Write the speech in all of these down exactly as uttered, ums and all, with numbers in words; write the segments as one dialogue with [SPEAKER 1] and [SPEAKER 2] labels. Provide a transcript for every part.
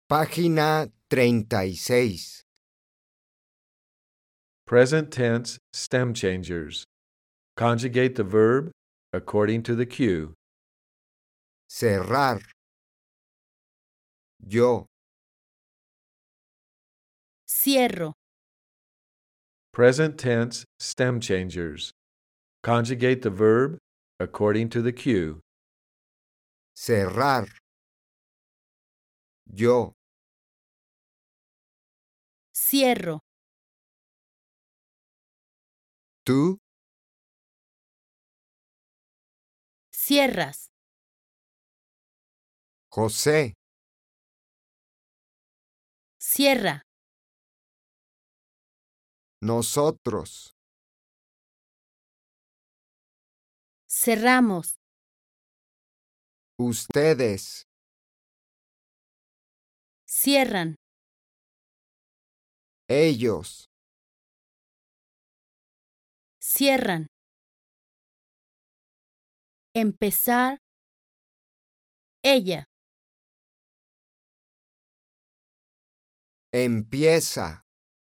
[SPEAKER 1] Página treinta y seis.
[SPEAKER 2] Present tense stem changers. Conjugate the verb according to the cue.
[SPEAKER 1] Cerrar. Yo.
[SPEAKER 3] Cierro.
[SPEAKER 2] Present tense stem changers. Conjugate the verb according to the cue.
[SPEAKER 1] Cerrar. Yo.
[SPEAKER 3] Cierro.
[SPEAKER 1] Tú.
[SPEAKER 3] Cierras.
[SPEAKER 1] José.
[SPEAKER 3] Cierra.
[SPEAKER 1] Nosotros.
[SPEAKER 3] Cerramos.
[SPEAKER 1] Ustedes.
[SPEAKER 3] Cierran.
[SPEAKER 1] Ellos.
[SPEAKER 3] Cierran. Empezar. Ella.
[SPEAKER 1] Empieza.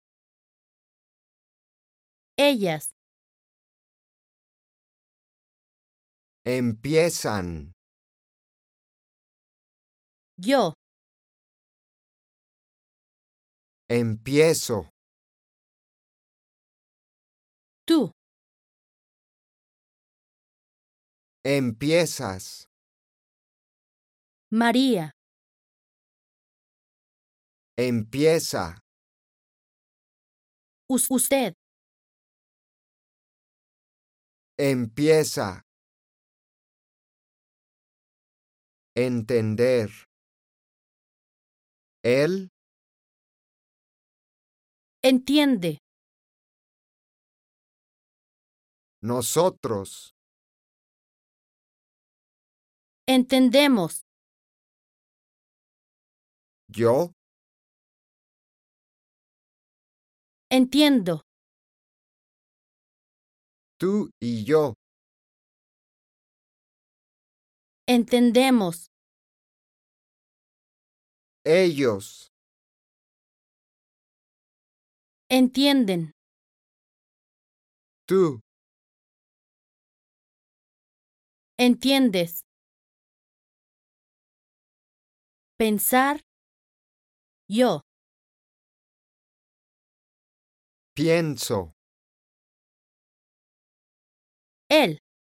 [SPEAKER 3] Ellas.
[SPEAKER 1] Empiezan.
[SPEAKER 3] Yo.
[SPEAKER 1] Empiezo.
[SPEAKER 3] Tú.
[SPEAKER 1] Empiezas.
[SPEAKER 3] María.
[SPEAKER 1] Empieza.
[SPEAKER 3] Us- usted.
[SPEAKER 1] Empieza. Entender. Él.
[SPEAKER 3] Entiende.
[SPEAKER 1] Nosotros.
[SPEAKER 3] Entendemos.
[SPEAKER 1] Yo.
[SPEAKER 3] Entiendo.
[SPEAKER 1] Tú y yo.
[SPEAKER 3] Entendemos.
[SPEAKER 1] Ellos.
[SPEAKER 3] Entienden.
[SPEAKER 1] Tú.
[SPEAKER 3] Entiendes. Pensar. Yo.
[SPEAKER 1] Pienso.
[SPEAKER 3] Él.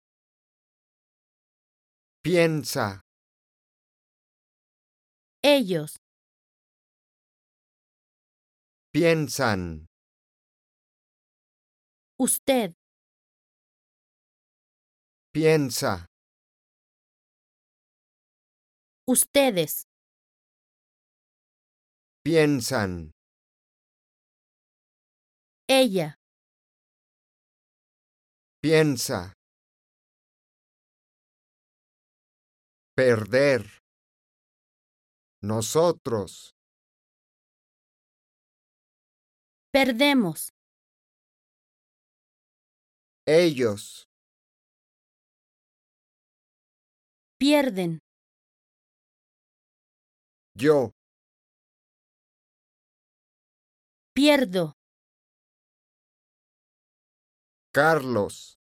[SPEAKER 1] Piensa.
[SPEAKER 3] Ellos.
[SPEAKER 1] Piensan.
[SPEAKER 3] Usted.
[SPEAKER 1] Piensa.
[SPEAKER 3] Ustedes.
[SPEAKER 1] Piensan.
[SPEAKER 3] Ella.
[SPEAKER 1] Piensa. Perder. Nosotros.
[SPEAKER 3] Perdemos.
[SPEAKER 1] Ellos.
[SPEAKER 3] Pierden.
[SPEAKER 1] Yo.
[SPEAKER 3] Pierdo.
[SPEAKER 1] Carlos.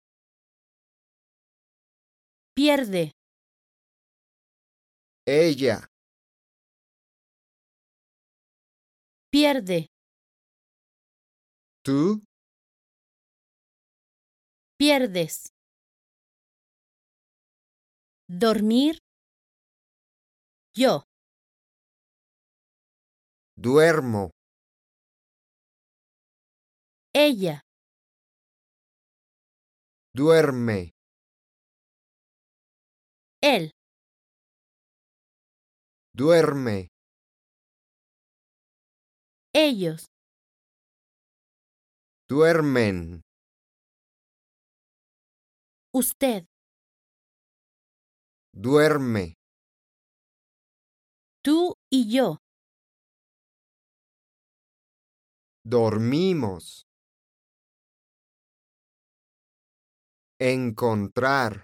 [SPEAKER 3] Pierde.
[SPEAKER 1] Ella.
[SPEAKER 3] Pierde.
[SPEAKER 1] Tú.
[SPEAKER 3] Pierdes. Dormir. Yo.
[SPEAKER 1] Duermo.
[SPEAKER 3] Ella.
[SPEAKER 1] Duerme.
[SPEAKER 3] Él.
[SPEAKER 1] Duerme.
[SPEAKER 3] Ellos.
[SPEAKER 1] Duermen.
[SPEAKER 3] Usted.
[SPEAKER 1] Duerme.
[SPEAKER 3] Tú y yo.
[SPEAKER 1] Dormimos. Encontrar.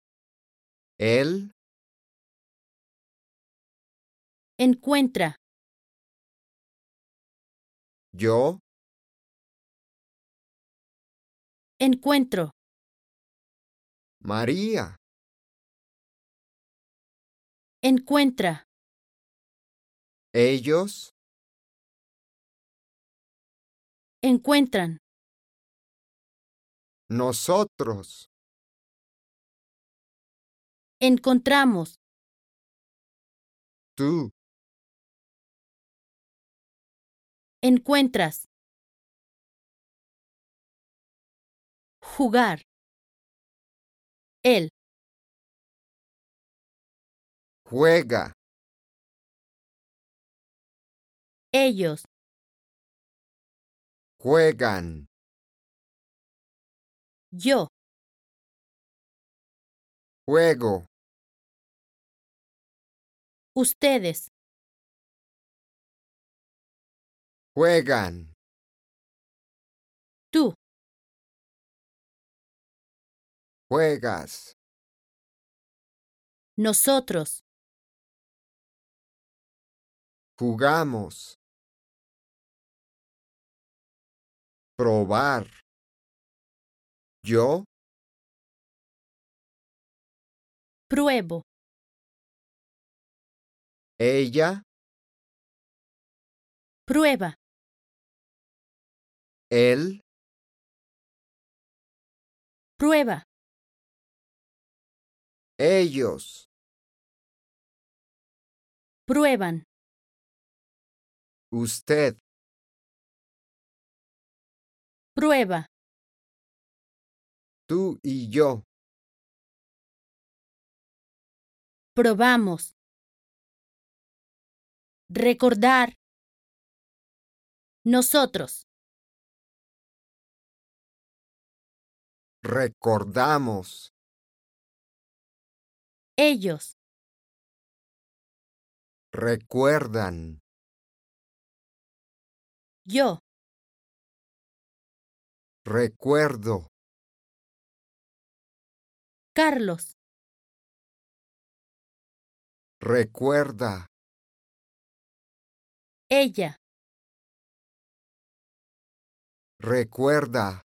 [SPEAKER 1] Él.
[SPEAKER 3] Encuentra.
[SPEAKER 1] yo,
[SPEAKER 3] encuentro,
[SPEAKER 1] María,
[SPEAKER 3] encuentra,
[SPEAKER 1] ellos,
[SPEAKER 3] encuentran,
[SPEAKER 1] nosotros,
[SPEAKER 3] encontramos,
[SPEAKER 1] tú,
[SPEAKER 3] encuentras, jugar, él,
[SPEAKER 1] juega,
[SPEAKER 3] ellos,
[SPEAKER 1] juegan,
[SPEAKER 3] yo,
[SPEAKER 1] juego,
[SPEAKER 3] ustedes,
[SPEAKER 1] juegan,
[SPEAKER 3] tú,
[SPEAKER 1] juegas,
[SPEAKER 3] nosotros,
[SPEAKER 1] jugamos, probar, yo,
[SPEAKER 3] pruebo,
[SPEAKER 1] ella,
[SPEAKER 3] prueba,
[SPEAKER 1] él,
[SPEAKER 3] prueba,
[SPEAKER 1] ellos,
[SPEAKER 3] prueban,
[SPEAKER 1] usted,
[SPEAKER 3] prueba,
[SPEAKER 1] tú y yo,
[SPEAKER 3] probamos, recordar, nosotros,
[SPEAKER 1] recordamos,
[SPEAKER 3] ellos,
[SPEAKER 1] recuerdan,
[SPEAKER 3] yo,
[SPEAKER 1] recuerdo,
[SPEAKER 3] Carlos,
[SPEAKER 1] recuerda,
[SPEAKER 3] ella,
[SPEAKER 1] recuerda,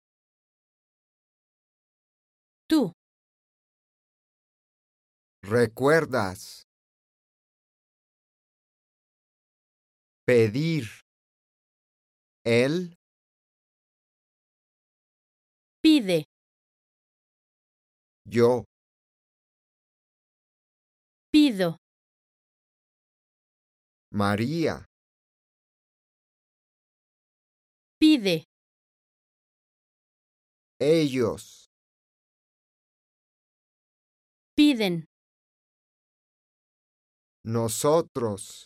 [SPEAKER 3] tú,
[SPEAKER 1] recuerdas, pedir, él,
[SPEAKER 3] pide,
[SPEAKER 1] yo,
[SPEAKER 3] pido,
[SPEAKER 1] María,
[SPEAKER 3] pide,
[SPEAKER 1] ellos,
[SPEAKER 3] piden,
[SPEAKER 1] nosotros,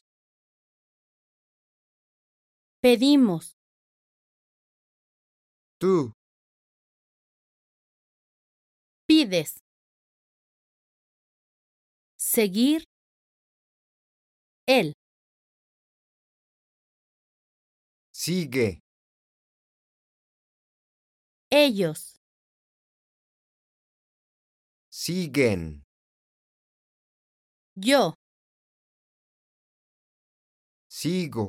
[SPEAKER 3] pedimos,
[SPEAKER 1] tú,
[SPEAKER 3] pides, seguir, él,
[SPEAKER 1] sigue,
[SPEAKER 3] ellos,
[SPEAKER 1] siguen,
[SPEAKER 3] yo,
[SPEAKER 1] sigo,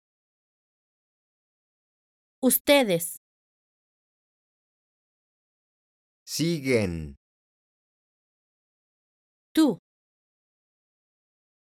[SPEAKER 3] ustedes,
[SPEAKER 1] siguen,
[SPEAKER 3] tú,